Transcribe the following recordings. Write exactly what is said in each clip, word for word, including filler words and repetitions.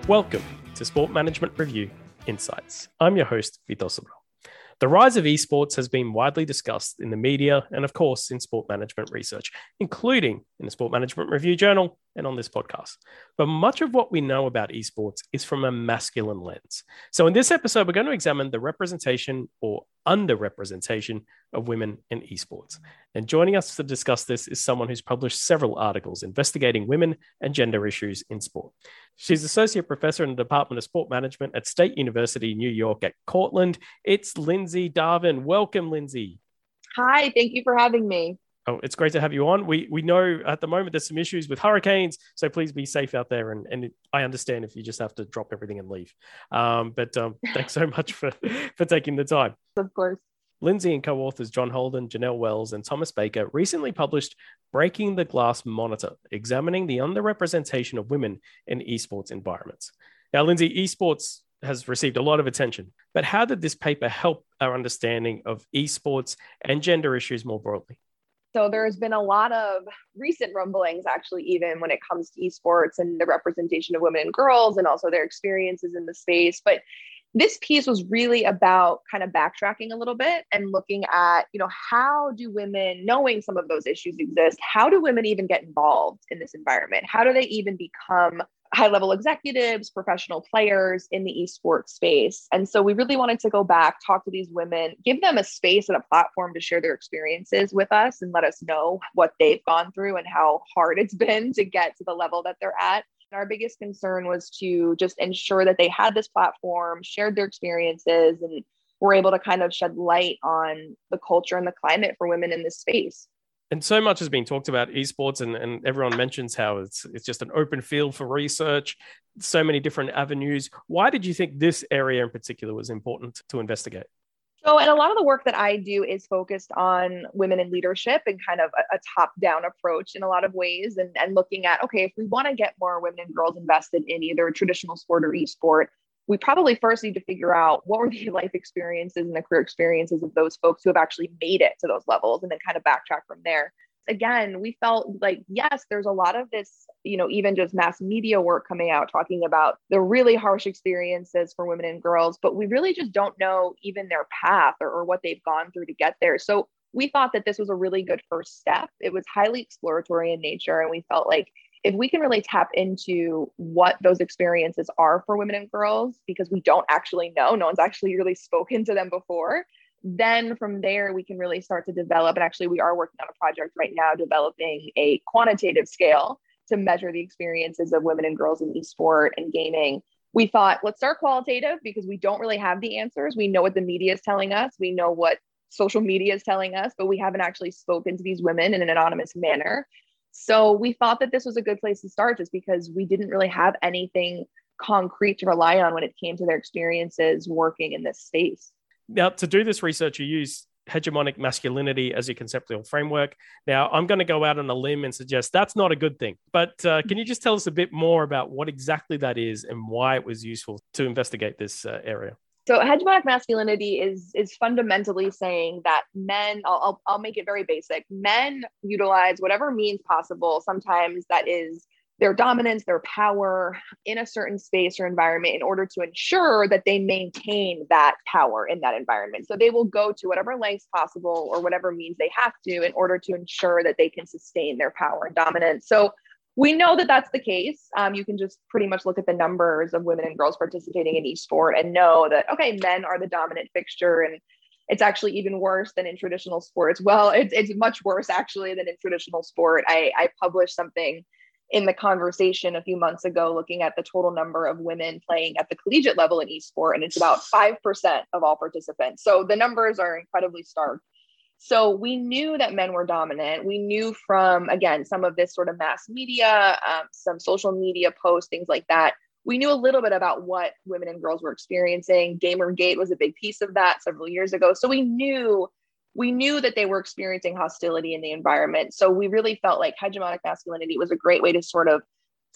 Welcome to Sport Management Review Insights. I'm your host, Vitor Sobral. The rise of esports has been widely discussed in the media and, of course, in sport management research, including in the Sport Management Review Journal and on this podcast. But much of what we know about esports is from a masculine lens. So in this episode, we're going to examine the representation or underrepresentation of women in esports. And joining us to discuss this is someone who's published several articles investigating women and gender issues in sport. She's Associate Professor in the Department of Sport Management at State University, New York at Cortland. It's Lindsay Darvin. Welcome, Lindsay. Hi, thank you for having me. Oh, it's great to have you on. We we know at the moment there's some issues with hurricanes, so please be safe out there. And, and I understand if you just have to drop everything and leave. Um, but um, thanks so much for, for taking the time. Of course. Lindsay and co-authors John Holden, Janelle Wells, and Thomas Baker recently published Breaking the Glass Monitor, examining the underrepresentation of women in esports environments. Now, Lindsay, esports has received a lot of attention, but how did this paper help our understanding of esports and gender issues more broadly? So there's been a lot of recent rumblings, actually, even when it comes to esports and the representation of women and girls and also their experiences in the space. But this piece was really about kind of backtracking a little bit and looking at, you know, how do women, knowing some of those issues exist, how do women even get involved in this environment? How do they even become high-level executives, professional players in the esports space? And so we really wanted to go back, talk to these women, give them a space and a platform to share their experiences with us and let us know what they've gone through and how hard it's been to get to the level that they're at. Our biggest concern was to just ensure that they had this platform, shared their experiences, and were able to kind of shed light on the culture and the climate for women in this space. And so much has been talked about esports, and, and everyone mentions how it's it's just an open field for research, so many different avenues. Why did you think this area in particular was important to investigate? So, and a lot of the work that I do is focused on women in leadership and kind of a, a top-down approach in a lot of ways, and, and looking at, okay, if we want to get more women and girls invested in either traditional sport or esport, we probably first need to figure out what were the life experiences and the career experiences of those folks who have actually made it to those levels, and then kind of backtrack from there. Again, we felt like, yes, there's a lot of this, you know, even just mass media work coming out talking about the really harsh experiences for women and girls, but we really just don't know even their path or, or what they've gone through to get there. So we thought that this was a really good first step. It was highly exploratory in nature. And we felt like if we can really tap into what those experiences are for women and girls, because we don't actually know, no one's actually really spoken to them before, then from there, we can really start to develop. And actually, we are working on a project right now developing a quantitative scale to measure the experiences of women and girls in esport and gaming. We thought, let's start qualitative because we don't really have the answers. We know what the media is telling us. We know what social media is telling us, but we haven't actually spoken to these women in an anonymous manner. So we thought that this was a good place to start just because we didn't really have anything concrete to rely on when it came to their experiences working in this space. Now, to do this research, you use hegemonic masculinity as your conceptual framework. Now, I'm going to go out on a limb and suggest that's not a good thing. But uh, can you just tell us a bit more about what exactly that is and why it was useful to investigate this uh, area? So hegemonic masculinity is, is fundamentally saying that men, I'll, I'll, I'll make it very basic, men utilize whatever means possible. Sometimes that is their dominance, their power in a certain space or environment in order to ensure that they maintain that power in that environment. So they will go to whatever lengths possible or whatever means they have to in order to ensure that they can sustain their power and dominance. So we know that that's the case. Um, you can just pretty much look at the numbers of women and girls participating in esport and know that, okay, men are the dominant fixture. And it's actually even worse than in traditional sports. Well, it's, it's much worse actually than in traditional sport. I, I published something in The Conversation a few months ago, looking at the total number of women playing at the collegiate level in esport, and it's about five percent of all participants. So the numbers are incredibly stark. So we knew that men were dominant. We knew from, again, some of this sort of mass media, um, some social media posts, things like that. We knew a little bit about what women and girls were experiencing. Gamergate was a big piece of that several years ago. So we knew we knew that they were experiencing hostility in the environment. So we really felt like hegemonic masculinity was a great way to sort of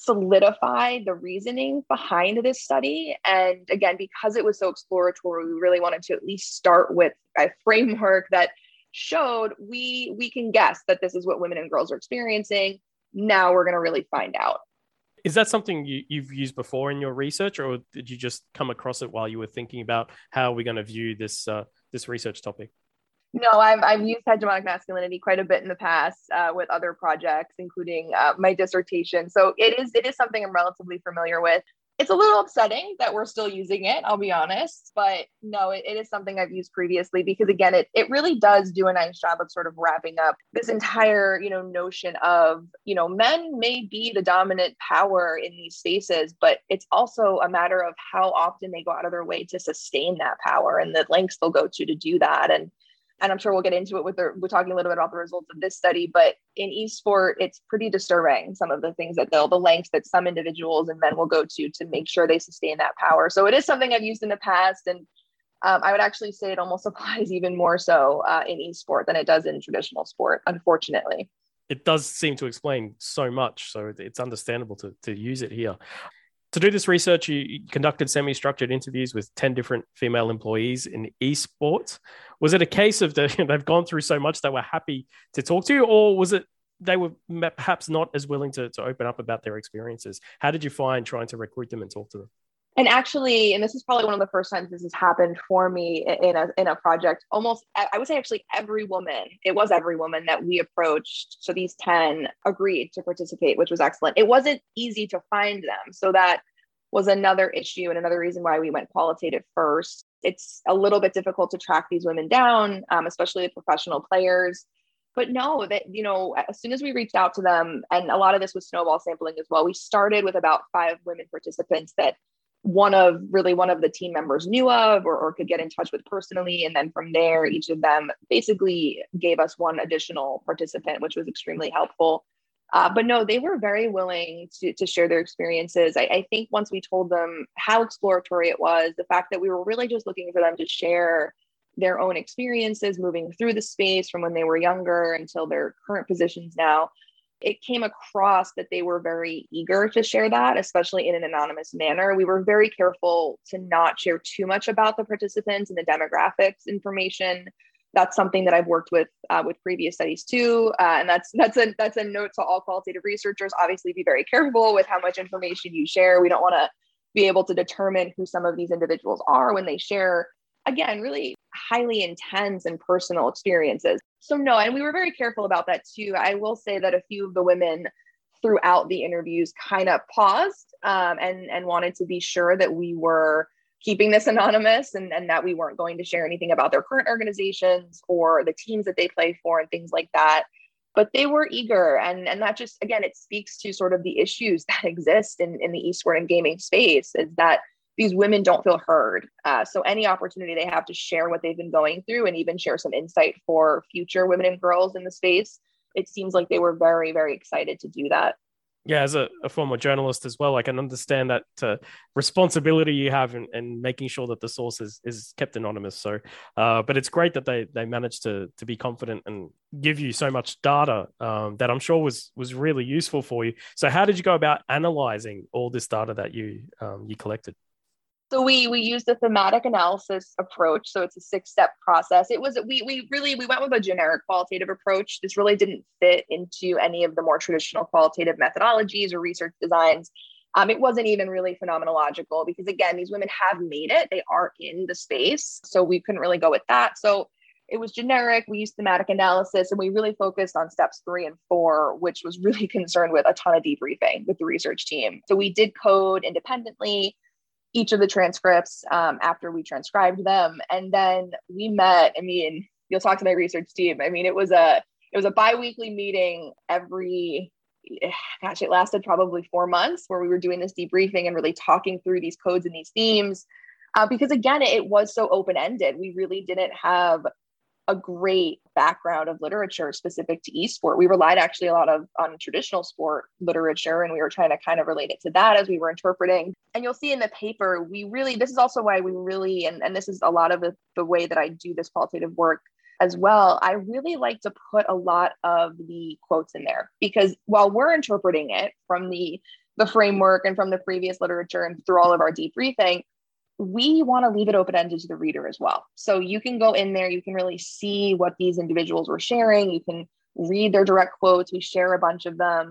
solidify the reasoning behind this study. And again, because it was so exploratory, we really wanted to at least start with a framework that showed we we can guess that this is what women and girls are experiencing. Now we're going to really find out. Is that something you, you've used before in your research, or did you just come across it while you were thinking about how we're going to view this uh, this research topic? No, I've, I've used hegemonic masculinity quite a bit in the past uh, with other projects, including uh, my dissertation. So it is it is something I'm relatively familiar with. It's a little upsetting that we're still using it, I'll be honest, but no, it, it is something I've used previously because again, it, it really does do a nice job of sort of wrapping up this entire, you know, notion of, you know, men may be the dominant power in these spaces, but it's also a matter of how often they go out of their way to sustain that power and the lengths they'll go to to do that. And And I'm sure we'll get into it with the, we're talking a little bit about the results of this study, but in esport, it's pretty disturbing, some of the things that they'll, the lengths that some individuals and men will go to to make sure they sustain that power. So it is something I've used in the past. And um, I would actually say it almost applies even more so uh, in esport than it does in traditional sport, unfortunately. It does seem to explain so much, so it's understandable to, to use it here. To do this research, you conducted semi-structured interviews with ten different female employees in esports. Was it a case of the, they've gone through so much they were happy to talk to you, or was it they were perhaps not as willing to, to open up about their experiences? How did you find trying to recruit them and talk to them? And actually, and this is probably one of the first times this has happened for me in a in a project, almost, I would say actually every woman, it was every woman that we approached. So these ten agreed to participate, which was excellent. It wasn't easy to find them. So that was another issue and another reason why we went qualitative first. It's a little bit difficult to track these women down, um, especially the professional players. But no, that, you know, as soon as we reached out to them, and a lot of this was snowball sampling as well, we started with about five women participants that one of really one of the team members knew of or, or could get in touch with personally. And then from there, each of them basically gave us one additional participant, which was extremely helpful. Uh, but no, they were very willing to, to share their experiences. I, I think once we told them how exploratory it was, the fact that we were really just looking for them to share their own experiences moving through the space from when they were younger until their current positions now, it came across that they were very eager to share that, especially in an anonymous manner. We were very careful to not share too much about the participants and the demographics information. That's something that I've worked with uh, with previous studies too, uh, and that's that's a that's a note to all qualitative researchers. Obviously, be very careful with how much information you share. We don't want to be able to determine who some of these individuals are when they share, again, really highly intense and personal experiences. So no, and we were very careful about that too. I will say that a few of the women throughout the interviews kind of paused um, and, and wanted to be sure that we were keeping this anonymous and, and that we weren't going to share anything about their current organizations or the teams that they play for and things like that. But they were eager. And, and that just, again, it speaks to sort of the issues that exist in, in the esports and gaming space, is that these women don't feel heard. Uh, so any opportunity they have to share what they've been going through and even share some insight for future women and girls in the space, it seems like they were very, very excited to do that. Yeah, as a, a former journalist as well, I can understand that uh, responsibility you have in, in making sure that the source is, is kept anonymous. So, uh, but it's great that they they managed to to be confident and give you so much data um, that I'm sure was was really useful for you. So, how did you go about analyzing all this data that you um, you collected? So we we used a thematic analysis approach. So it's a six-step process. It was we we really we went with a generic qualitative approach. This really didn't fit into any of the more traditional qualitative methodologies or research designs. Um, it wasn't even really phenomenological because, again, these women have made it. They are in the space, so we couldn't really go with that. So it was generic. We used thematic analysis, and we really focused on steps three and four, which was really concerned with a ton of debriefing with the research team. So we did code independently each of the transcripts um, after we transcribed them. And then we met, I mean, you'll talk to my research team. I mean, it was a, it was a bi-weekly meeting every, gosh, it lasted probably four months where we were doing this debriefing and really talking through these codes and these themes. Uh, because again, it was so open-ended. We really didn't have a great background of literature specific to esport. We relied actually a lot of on traditional sport literature, and we were trying to kind of relate it to that as we were interpreting. And you'll see in the paper, we really, this is also why we really, and, and this is a lot of the, the way that I do this qualitative work as well. I really like to put a lot of the quotes in there, because while we're interpreting it from the, the framework and from the previous literature and through all of our debriefing, we want to leave it open-ended to the reader as well. So you can go in there, you can really see what these individuals were sharing. You can read their direct quotes. We share a bunch of them.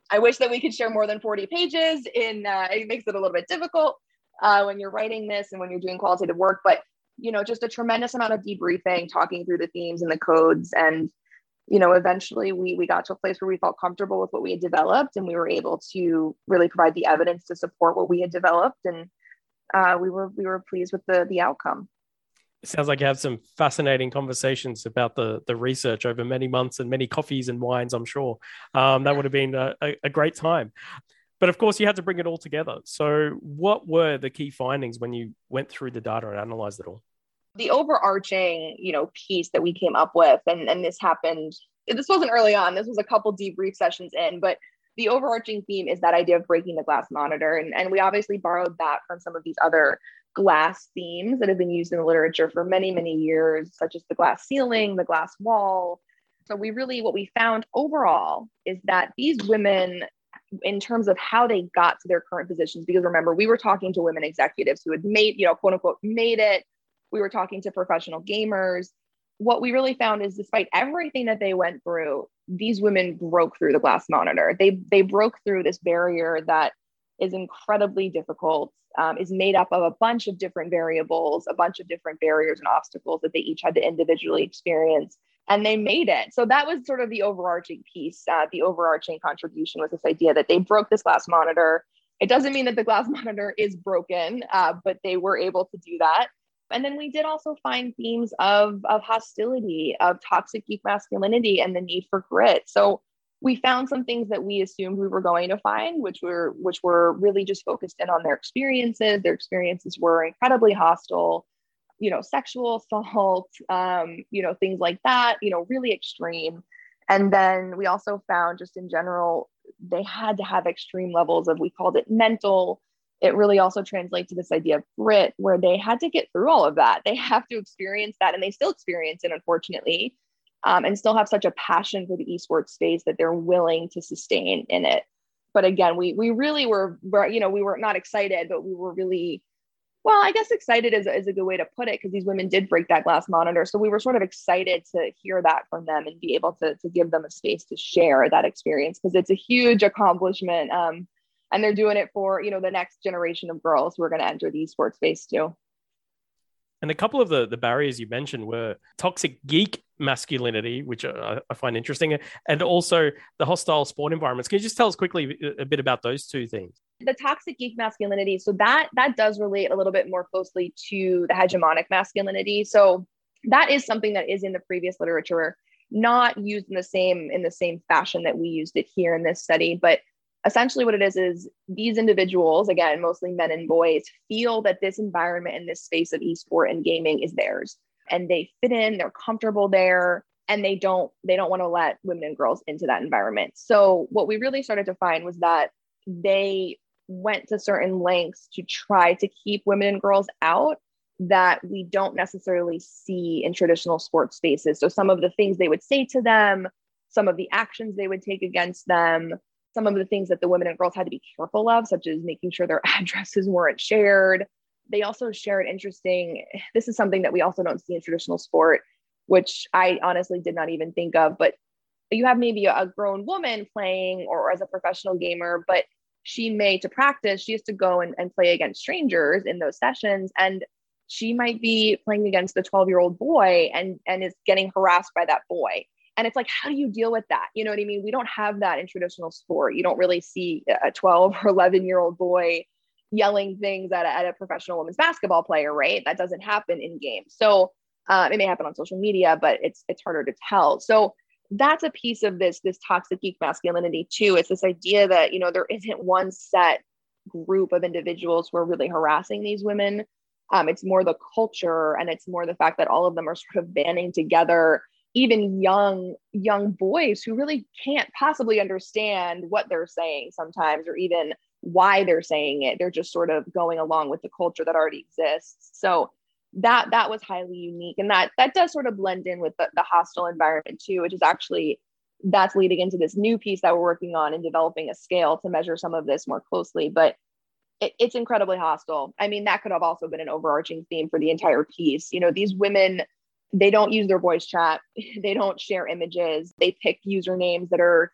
I wish that we could share more than forty pages in, uh, it makes it a little bit difficult uh, when you're writing this and when you're doing qualitative work, but, you know, just a tremendous amount of debriefing, talking through the themes and the codes. And, you know, eventually we, we got to a place where we felt comfortable with what we had developed, and we were able to really provide the evidence to support what we had developed. And uh, we were, we were pleased with the, the outcome. It sounds like you have some fascinating conversations about the, the research over many months and many coffees and wines, I'm sure. Um, that would have been a, a great time. But of course, you had to bring it all together. So what were the key findings when you went through the data and analyzed it all? The overarching, you know, piece that we came up with, and, and this happened, this wasn't early on, this was a couple debrief sessions in, but the overarching theme is that idea of breaking the glass monitor. And, and we obviously borrowed that from some of these other glass themes that have been used in the literature for many, many years, such as the glass ceiling, the glass wall. So we really, what we found overall is that these women, in terms of how they got to their current positions, because remember, we were talking to women executives who had made, you know, quote unquote, made it. We were talking to professional gamers. What we really found is, despite everything that they went through, these women broke through the glass monitor. They, they broke through this barrier that is incredibly difficult, um, is made up of a bunch of different variables, a bunch of different barriers and obstacles that they each had to individually experience, and they made it. So that was sort of the overarching piece. Uh, the overarching contribution was this idea that they broke this glass monitor. It doesn't mean that the glass monitor is broken, uh, but they were able to do that. And then we did also find themes of, of hostility, of toxic geek masculinity, and the need for grit. So we found some things that we assumed we were going to find, which were which were really just focused in on their experiences. Their experiences were incredibly hostile, you know, sexual assault, um, you know, things like that, you know, really extreme. And then we also found, just in general, they had to have extreme levels of, we called it mental. It really also translates to this idea of grit, where they had to get through all of that. They have to experience that, and they still experience it, unfortunately, um, and still have such a passion for the esports space that they're willing to sustain in it. But again, we we really were, you know, we were not excited, but we were really, well, I guess excited is, is a good way to put it, because these women did break that glass monitor. So we were sort of excited to hear that from them and be able to, to give them a space to share that experience, because it's a huge accomplishment. Um, And they're doing it for, you know, the next generation of girls who are going to enter the esports space too. And a couple of the, the barriers you mentioned were toxic geek masculinity, which I, I find interesting, and also the hostile sport environments. Can you just tell us quickly a bit about those two things? The toxic geek masculinity, so that that does relate a little bit more closely to the hegemonic masculinity. So that is something that is in the previous literature, not used in the same in the same fashion that we used it here in this study, but essentially what it is, is these individuals, again, mostly men and boys, feel that this environment and this space of esport and gaming is theirs, and they fit in, they're comfortable there, and they don't, they don't want to let women and girls into that environment. So what we really started to find was that they went to certain lengths to try to keep women and girls out that we don't necessarily see in traditional sports spaces. So some of the things they would say to them, some of the actions they would take against them, some of the things that the women and girls had to be careful of, such as making sure their addresses weren't shared. They also shared interesting, this is something that we also don't see in traditional sport, which I honestly did not even think of, but you have maybe a grown woman playing or as a professional gamer, but she may, to practice, she has to go and, and play against strangers in those sessions. And she might be playing against a twelve year old boy and, and is getting harassed by that boy. And it's like, how do you deal with that? You know what I mean? We don't have that in traditional sport. You don't really see a twelve or eleven year old boy yelling things at a, at a professional women's basketball player, right? That doesn't happen in games. So um, it may happen on social media, but it's it's harder to tell. So that's a piece of this, this toxic geek masculinity too. It's this idea that, you know, there isn't one set group of individuals who are really harassing these women. Um, it's more the culture, and it's more the fact that all of them are sort of banding together, even young, young boys who really can't possibly understand what they're saying sometimes, or even why they're saying it. They're just sort of going along with the culture that already exists. So that, that was highly unique. And that, that does sort of blend in with the, the hostile environment too, which is actually, that's leading into this new piece that we're working on and developing a scale to measure some of this more closely. But it, it's incredibly hostile. I mean, that could have also been an overarching theme for the entire piece. You know, these women, they don't use their voice chat. They don't share images. They pick usernames that are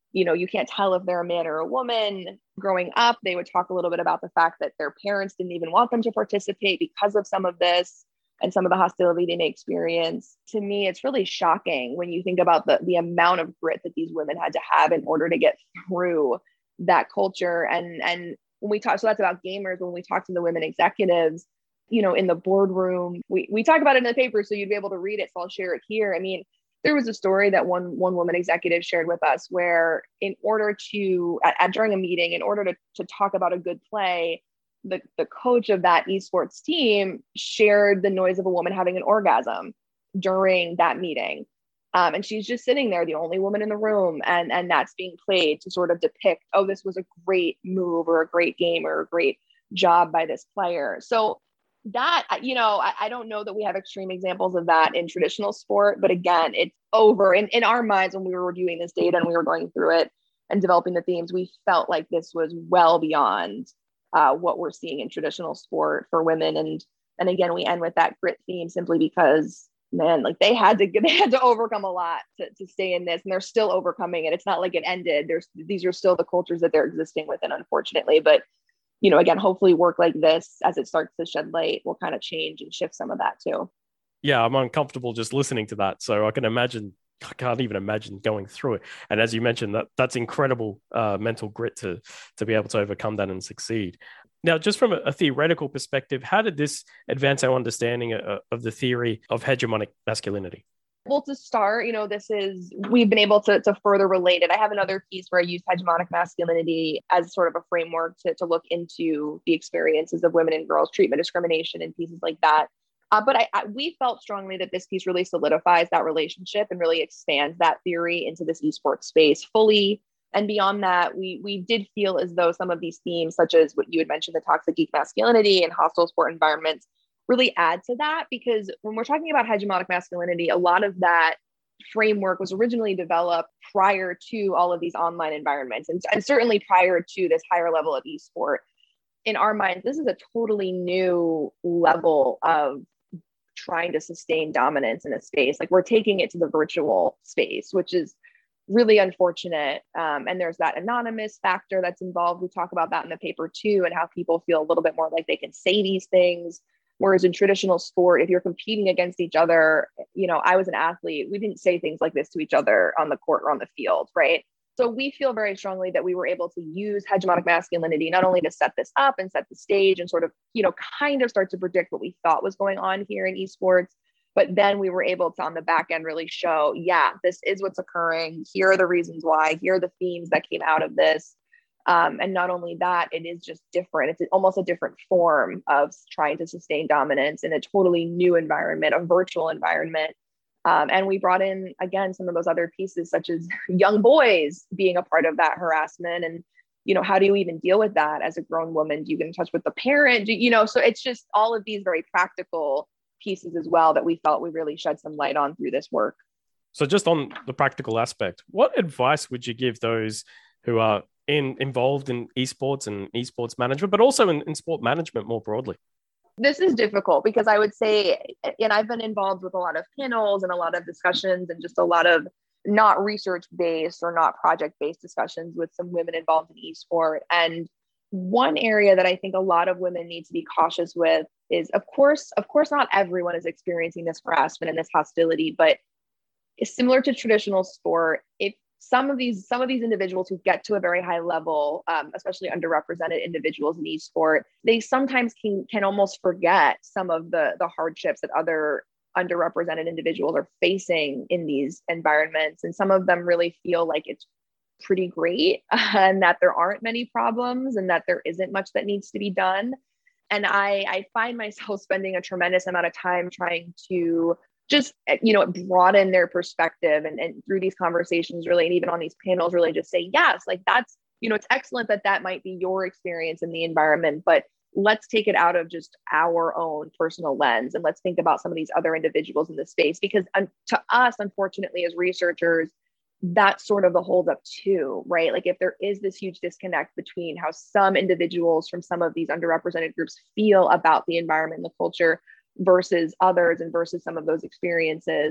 you know, you can't tell if they're a man or a woman. Growing up, they would talk a little bit about the fact that their parents didn't even want them to participate because of some of this and some of the hostility they may experience. To me, it's really shocking when you think about the, the amount of grit that these women had to have in order to get through that culture. And, and when we talk, so that's about gamers, when we talk to the women executives, you know, in the boardroom, we, we talk about it in the paper, so you'd be able to read it. So I'll share it here. I mean, there was a story that one, one woman executive shared with us where in order to, at, at during a meeting, in order to, to talk about a good play, the, the coach of that esports team shared the noise of a woman having an orgasm during that meeting. Um, and she's just sitting there, the only woman in the room. And, and that's being played to sort of depict, oh, this was a great move or a great game or a great job by this player. So that, you know, I, I don't know that we have extreme examples of that in traditional sport, but again, it's over in, in our minds when we were reviewing this data and we were going through it and developing the themes, we felt like this was well beyond uh, what we're seeing in traditional sport for women. And, and again, we end with that grit theme simply because, man, like they had to, they had to overcome a lot to, to stay in this, and they're still overcoming it. It's not like it ended. There's, these are still the cultures that they're existing within, unfortunately, but you know, again, hopefully work like this as it starts to shed light will kind of change and shift some of that too. Yeah, I'm uncomfortable just listening to that. So I can imagine, I can't even imagine going through it. And as you mentioned, that that's incredible uh, mental grit to to be able to overcome that and succeed. Now, just from a, a theoretical perspective, how did this advance our understanding of, of the theory of hegemonic masculinity? Well, to start, you know, this is, we've been able to, to further relate it. I have another piece where I use hegemonic masculinity as sort of a framework to, to look into the experiences of women and girls, treatment discrimination and pieces like that. Uh, but I, I, we felt strongly that this piece really solidifies that relationship and really expands that theory into this esports space fully. And beyond that, we we did feel as though some of these themes, such as what you had mentioned, the toxic geek masculinity and hostile sport environments, really add to that. Because when we're talking about hegemonic masculinity, a lot of that framework was originally developed prior to all of these online environments, and, and certainly prior to this higher level of esport. In our minds, this is a totally new level of trying to sustain dominance in a space. Like, we're taking it to the virtual space, which is really unfortunate. Um, and there's that anonymous factor that's involved. We talk about that in the paper too, and how people feel a little bit more like they can say these things. Whereas in traditional sport, if you're competing against each other, you know, I was an athlete, we didn't say things like this to each other on the court or on the field, right? So we feel very strongly that we were able to use hegemonic masculinity, not only to set this up and set the stage and sort of, you know, kind of start to predict what we thought was going on here in esports, but then we were able to, on the back end, really show, yeah, this is what's occurring. Here are the reasons why. Here are the themes that came out of this. Um, and not only that, it is just different. It's almost a different form of trying to sustain dominance in a totally new environment, a virtual environment. Um, and we brought in, again, some of those other pieces, such as young boys being a part of that harassment. And, you know, how do you even deal with that as a grown woman? Do you get in touch with the parent? Do, you know, so it's just all of these very practical pieces as well that we felt we really shed some light on through this work. So just on the practical aspect, what advice would you give those who are in involved in esports and esports management, but also in, in sport management more broadly? This is difficult because I would say, and I've been involved with a lot of panels and a lot of discussions and just a lot of not research-based or not project-based discussions with some women involved in esport. And one area that I think a lot of women need to be cautious with is, of course, of course, not everyone is experiencing this harassment and this hostility, but it's similar to traditional sport. If some of these, some of these individuals who get to a very high level, um, especially underrepresented individuals in esport, they sometimes can can almost forget some of the the hardships that other underrepresented individuals are facing in these environments. And some of them really feel like it's pretty great and that there aren't many problems and that there isn't much that needs to be done. And I, I find myself spending a tremendous amount of time trying to just, you know, broaden their perspective and, and through these conversations really, and even on these panels, really just say, yes, like that's, you know, it's excellent that that might be your experience in the environment, but let's take it out of just our own personal lens. And let's think about some of these other individuals in the space, because um, to us, unfortunately, as researchers, that's sort of the holdup too, right? Like if there is this huge disconnect between how some individuals from some of these underrepresented groups feel about the environment and the culture versus others and versus some of those experiences,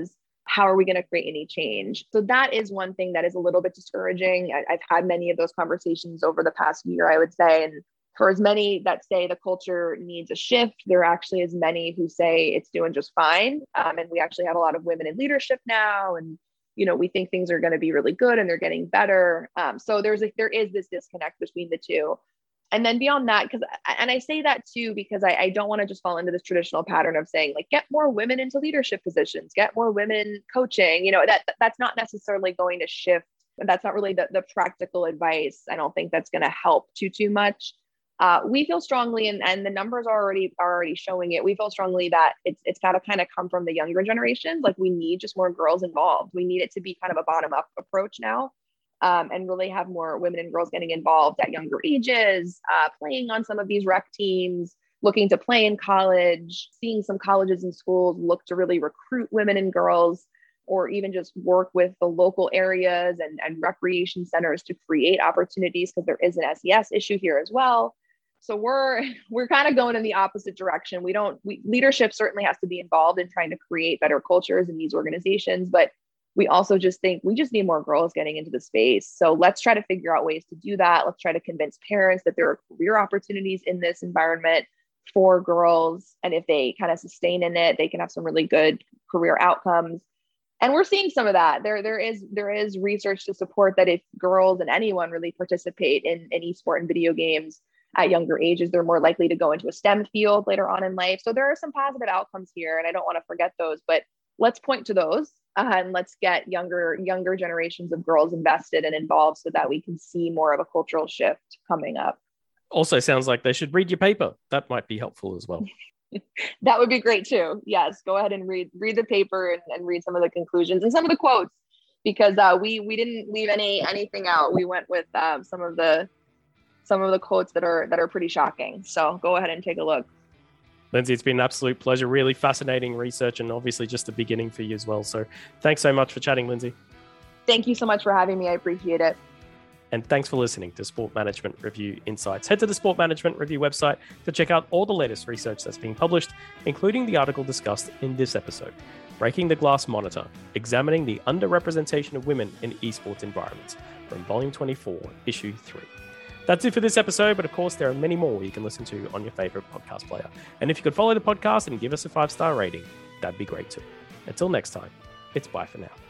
how are we going to create any change? So that is one thing that is a little bit discouraging. I, I've had many of those conversations over the past year, I would say. And for as many that say the culture needs a shift, there are actually as many who say it's doing just fine. Um, and we actually have a lot of women in leadership now. And, you know, we think things are going to be really good and they're getting better. Um, so there's a, there is this disconnect between the two. And then beyond that, because, and I say that too, because I, I don't want to just fall into this traditional pattern of saying like, get more women into leadership positions, get more women coaching, you know, that that's not necessarily going to shift. That's not really the, the practical advice. I don't think that's going to help too, too much. Uh, we feel strongly, and, and the numbers are already are already showing it. We feel strongly that it's it's got to kind of come from the younger generations. Like we need just more girls involved. We need it to be kind of a bottom up approach now, um, and really have more women and girls getting involved at younger ages, uh, playing on some of these rec teams, looking to play in college, seeing some colleges and schools look to really recruit women and girls, or even just work with the local areas and, and recreation centers to create opportunities, because there is an S E S issue here as well. So we're we're kind of going in the opposite direction. We don't we, leadership certainly has to be involved in trying to create better cultures in these organizations, but we also just think we just need more girls getting into the space. So let's try to figure out ways to do that. Let's try to convince parents that there are career opportunities in this environment for girls. And if they kind of sustain in it, they can have some really good career outcomes. And we're seeing some of that. There, there is there is research to support that if girls and anyone really participate in, in esport and video games at younger ages, they're more likely to go into a STEM field later on in life. So there are some positive outcomes here, and I don't want to forget those, but let's point to those uh, and let's get younger, younger generations of girls invested and involved so that we can see more of a cultural shift coming up. Also sounds like they should read your paper. That might be helpful as well. That would be great too. Yes, go ahead and read read the paper and, and read some of the conclusions and some of the quotes, because uh, we we didn't leave any anything out. We went with um, some of the some of the quotes that are that are pretty shocking. So go ahead and take a look. Lindsay, it's been an absolute pleasure. Really fascinating research, and obviously just the beginning for you as well. So thanks so much for chatting, Lindsay. Thank you so much for having me. I appreciate it. And thanks for listening to Sport Management Review Insights. Head to the Sport Management Review website to check out all the latest research that's being published, including the article discussed in this episode, Breaking the Glass Monitor, Examining the Underrepresentation of Women in Esports Environments, from Volume twenty-four, Issue three. That's it for this episode, but of course there are many more you can listen to on your favorite podcast player. And if you could follow the podcast and give us a five-star rating, that'd be great too. Until next time, it's bye for now.